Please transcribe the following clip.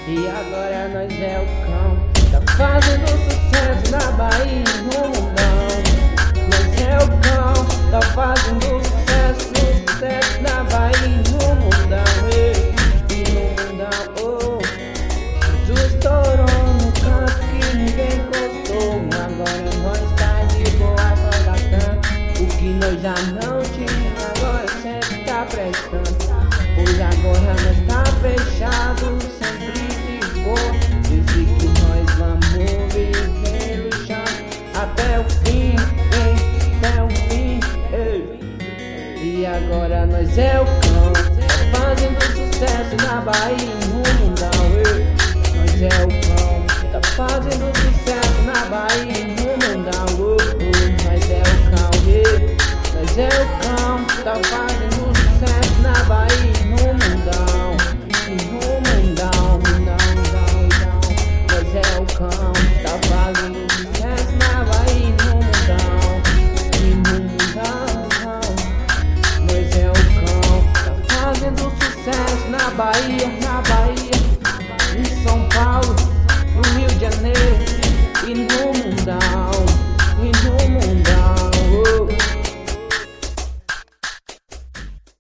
E agora nós é o cão, tá fazendo sucesso na Bahia e no mundão. Nós é o cão, tá fazendo sucesso na Bahia e no mundão. E no mundão, oh. Jesus estourou no canto que ninguém encostou. Agora nós tá de boa, só gastando o que nós já não tinha, agora sempre tá prestando. Pois agora nós tá fechado, sempre de boa. Desde que nós vamos viver o chão até o fim, até o fim, ei. E agora nós é o cão, tá fazendo sucesso na Bahia e no mundão, ei. Nós é o cão, tá fazendo sucesso na Bahia e no mundão, oh, oh. Nós é o cão, ei. Nós é o cão, tá fazendo sucesso na Bahia e no mundão. E no mundão, mundão, mundão. Nós é o cão, tá fazendo sucesso na Bahia e no mundão. E no mundão. Nós é o cão, tá fazendo sucesso na Bahia, em São Paulo, no Rio de Janeiro e no